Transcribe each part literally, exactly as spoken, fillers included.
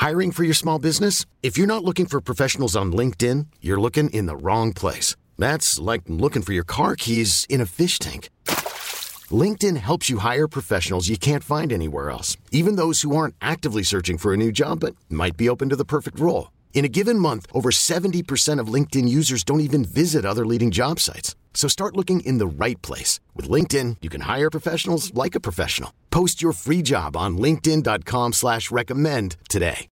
Hiring for your small business? If you're not looking for professionals on LinkedIn, you're looking in the wrong place. That's like looking for your car keys in a fish tank. LinkedIn helps you hire professionals you can't find anywhere else, even those who aren't actively searching for a new job but might be open to the perfect role. In a given month, over seventy percent of LinkedIn users don't even visit other leading job sites. So start looking in the right place. With LinkedIn, you can hire professionals like a professional. Post your free job on linkedin dot com slash recommend today.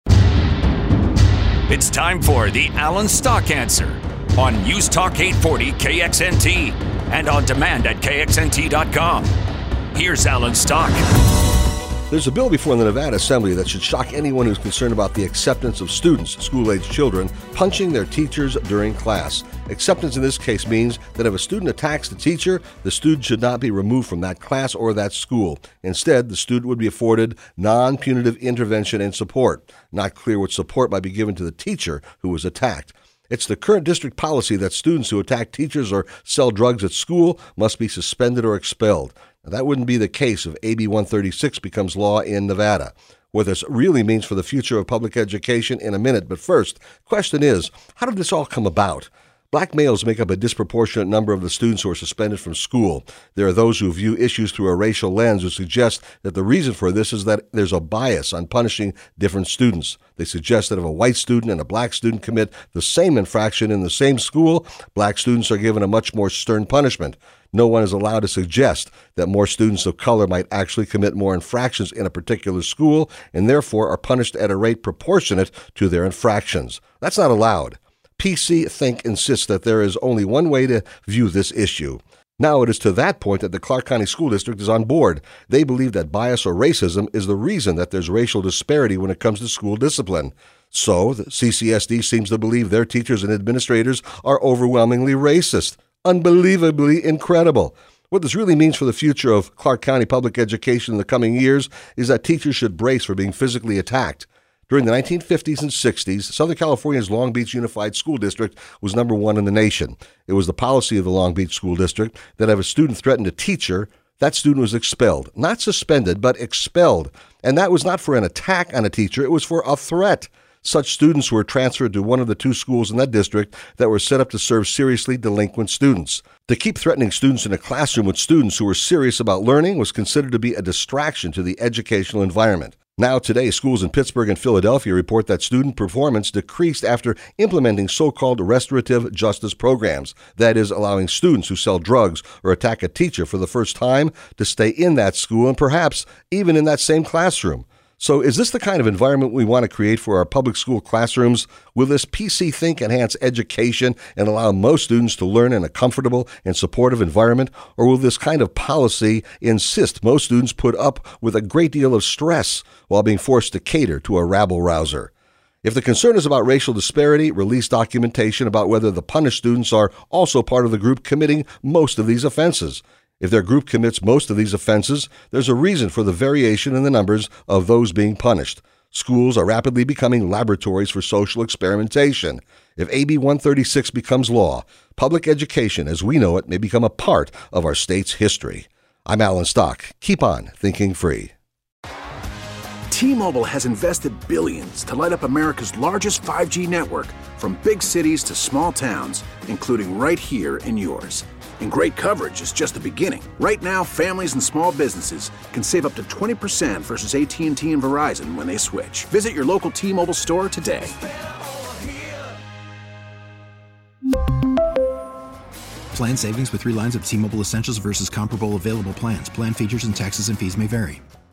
It's time for the Alan Stock Answer on News Talk eight forty K X N T and on demand at K X N T dot com. Here's Alan Stock. There's a bill before the Nevada Assembly that should shock anyone who's concerned about the acceptance of students, school-age children, punching their teachers during class. Acceptance in this case means that if a student attacks the teacher, the student should not be removed from that class or that school. Instead, the student would be afforded non-punitive intervention and support. Not clear what support might be given to the teacher who was attacked. It's the current district policy that students who attack teachers or sell drugs at school must be suspended or expelled. Now, that wouldn't be the case if A B one thirty-six becomes law in Nevada. What this really means for the future of public education in a minute, but first, question is, how did this all come about? Black males make up a disproportionate number of the students who are suspended from school. There are those who view issues through a racial lens who suggest that the reason for this is that there's a bias on punishing different students. They suggest that if a white student and a black student commit the same infraction in the same school, black students are given a much more stern punishment. No one is allowed to suggest that more students of color might actually commit more infractions in a particular school and therefore are punished at a rate proportionate to their infractions. That's not allowed. P C Think insists that there is only one way to view this issue. Now it is to that point that the Clark County School District is on board. They believe that bias or racism is the reason that there's racial disparity when it comes to school discipline. So, the C C S D seems to believe their teachers and administrators are overwhelmingly racist. Unbelievably incredible. What this really means for the future of Clark County public education in the coming years is that teachers should brace for being physically attacked. During the nineteen fifties and sixties, Southern California's Long Beach Unified School District was number one in the nation. It was the policy of the Long Beach School District that if a student threatened a teacher, that student was expelled. Not suspended, but expelled. And that was not for an attack on a teacher, it was for a threat. Such students were transferred to one of the two schools in that district that were set up to serve seriously delinquent students. To keep threatening students in a classroom with students who were serious about learning was considered to be a distraction to the educational environment. Now today, schools in Pittsburgh and Philadelphia report that student performance decreased after implementing so-called restorative justice programs, that is, allowing students who sell drugs or attack a teacher for the first time to stay in that school and perhaps even in that same classroom. So is this the kind of environment we want to create for our public school classrooms? Will this P C Think enhance education and allow most students to learn in a comfortable and supportive environment? Or will this kind of policy insist most students put up with a great deal of stress while being forced to cater to a rabble-rouser? If the concern is about racial disparity, release documentation about whether the punished students are also part of the group committing most of these offenses. If their group commits most of these offenses, there's a reason for the variation in the numbers of those being punished. Schools are rapidly becoming laboratories for social experimentation. If A B one thirty-six becomes law, public education as we know it may become a part of our state's history. I'm Alan Stock. Keep on thinking free. T-Mobile has invested billions to light up America's largest five G network, from big cities to small towns, including right here in yours. And great coverage is just the beginning. Right now, families and small businesses can save up to twenty percent versus A T and T and Verizon when they switch. Visit your local T-Mobile store today. Plan savings with three lines of T-Mobile Essentials versus comparable available plans. Plan features and taxes and fees may vary.